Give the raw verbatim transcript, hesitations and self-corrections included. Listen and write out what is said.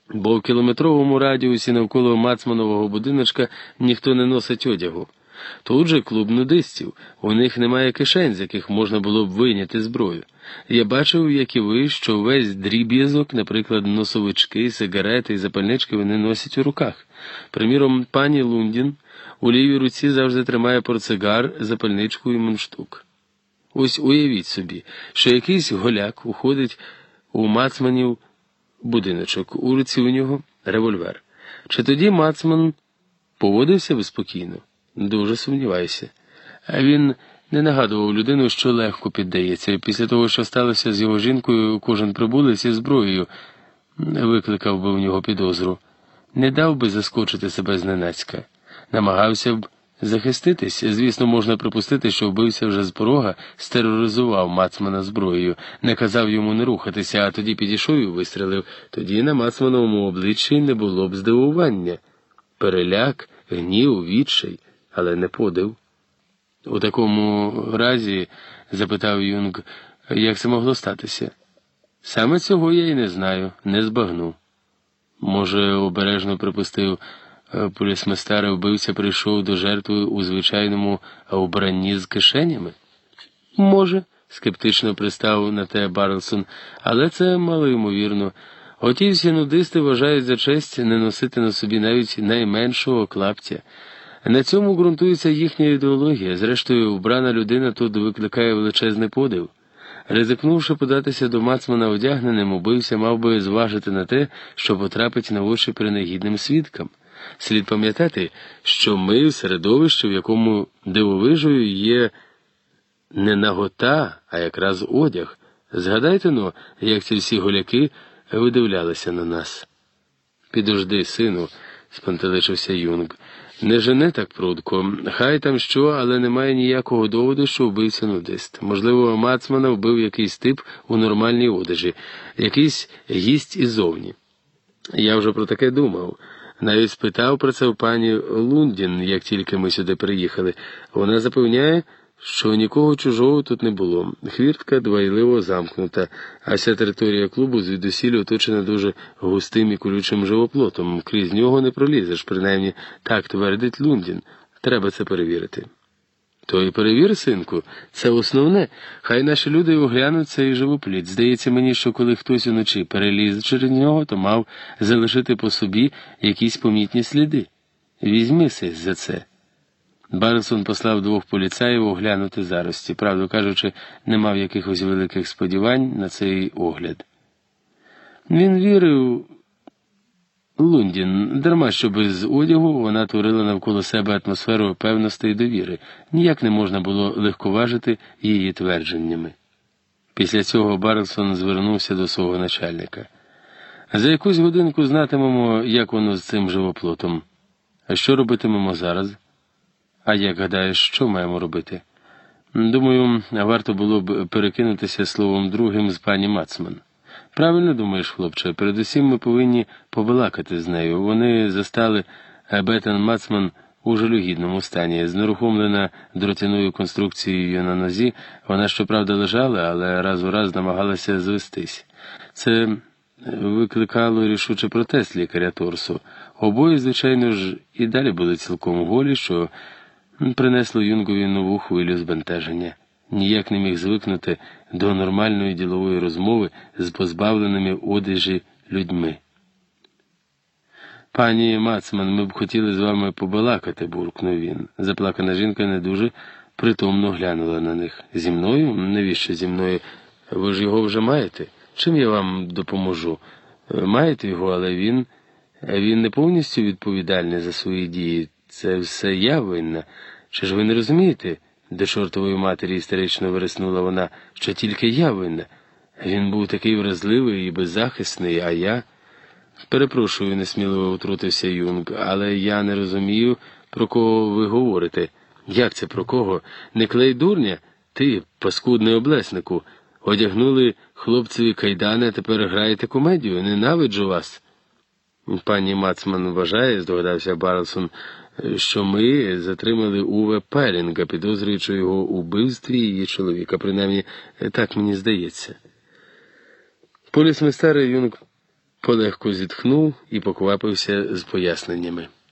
бо в кілометровому радіусі навколо Мацманового будиночка ніхто не носить одягу. Тут же клуб нудистів, у них немає кишень, з яких можна було б вийняти зброю. Я бачив, як і ви, що весь дріб'язок, наприклад, носовички, сигарети і запальнички вони носять у руках. Приміром, пані Лундін у лівій руці завжди тримає портсигар, запальничку і мундштук. Ось уявіть собі, що якийсь голяк уходить у Мацманів будиночок, у руці у нього револьвер. Чи тоді Мацман поводився би спокійно? Дуже сумніваюся. А він не нагадував людину, що легко піддається. Після того, що сталося з його жінкою, кожен прибулець із зброєю викликав би у нього підозру. Не дав би заскочити себе зненацька. Намагався б захиститись. Звісно, можна припустити, що вбивця вже з порога стероризував Мацмана зброєю, не казав йому не рухатися, а тоді підійшов і вистрелив. Тоді на Мацмановому обличчі не було б здивування. Переляк, гнів, відчай, але не подив. У такому разі, запитав Юнг, як це могло статися? Саме цього я й не знаю, не збагну. Може, обережно припустив полісместар, вбивця прийшов до жертви у звичайному вбранні з кишенями? Може, скептично пристав на те Барлсон, але це малоймовірно. Оті всі нудисти вважають за честь не носити на собі навіть найменшого клаптя. На цьому ґрунтується їхня ідеологія. Зрештою, вбрана людина тут викликає величезний подив. Ризикнувши податися до Мацмана одягненим, убивця мав би зважити на те, що потрапить на очі принагідним свідкам. Слід пам'ятати, що ми в середовищі, в якому дивовижою є не нагота, а якраз одяг. Згадайте, ну, як ці всі голяки видивлялися на нас. «Підожди, сину», – спантеличився Юнг. «Не жени так прудко. Хай там що, але немає ніякого доводу, що вбивця нудист. Можливо, Мацмана вбив якийсь тип у нормальній одежі, якийсь гість іззовні. Я вже про таке думав. Навіть спитав про це у пані Лундін, як тільки ми сюди приїхали. Вона запевняє, що нікого чужого тут не було. Хвіртка дбайливо замкнута, а вся територія клубу звідусіль оточена дуже густим і колючим живоплотом. Крізь нього не пролізеш, принаймні так твердить Лундін. Треба це перевірити». «То і перевір, синку, це основне. Хай наші люди оглянуть цей живопліт. Здається мені, що коли хтось уночі переліз через нього, то мав залишити по собі якісь помітні сліди. Візьмися за це». Барлсон послав двох поліцаїв оглянути зарості. Правду кажучи, не мав якихось великих сподівань на цей огляд. Він вірив Лундін, дарма що без одягу вона творила навколо себе атмосферу певності і довіри. Ніяк не можна було легковажити її твердженнями. Після цього Барлсон звернувся до свого начальника. «За якусь годинку знатимемо, як воно з цим живоплотом. А що робитимемо зараз?» «А як гадаєш, що маємо робити?» «Думаю, варто було б перекинутися словом другим з пані Мацман». «Правильно думаєш, хлопче, передусім ми повинні побалакати з нею. Вони застали Беттен Мацман у жалюгідному стані. Знерухомлена дротяною конструкцією на нозі, вона, щоправда, лежала, але раз у раз намагалася звестись. Це викликало рішучий протест лікаря Торсу. Обоє, звичайно ж, і далі були цілком голі, що принесло Юнгові нову хвилю збентеження. Ніяк не міг звикнути до нормальної ділової розмови з позбавленими одежі людьми. «Пані Мацман, ми б хотіли з вами побалакати», – буркнув він. Заплакана жінка не дуже притомно глянула на них. «Зі мною? Навіщо зі мною? Ви ж його вже маєте? Чим я вам допоможу? Маєте його, але він... він не повністю відповідальний за свої дії. Це все я винна. Чи ж ви не розумієте?» До чортової матері істерично вириснула вона, що тільки я винна. Він був такий вразливий і беззахисний, а я... «Перепрошую», – несміливо втрутився Юнг, «але я не розумію, про кого ви говорите». «Як це про кого? Не клей дурня? Ти, паскудний облеснику. Одягнули хлопцеві кайдани, а тепер граєте комедію? Ненавиджу вас». «Пані Мацман вважає», – здогадався Барлсон, що ми затримали Уве Пелінга, підозрюючи його у вбивстві її чоловіка. Принаймні, так мені здається. Полісместер Юнг полегко зітхнув і поквапився з поясненнями.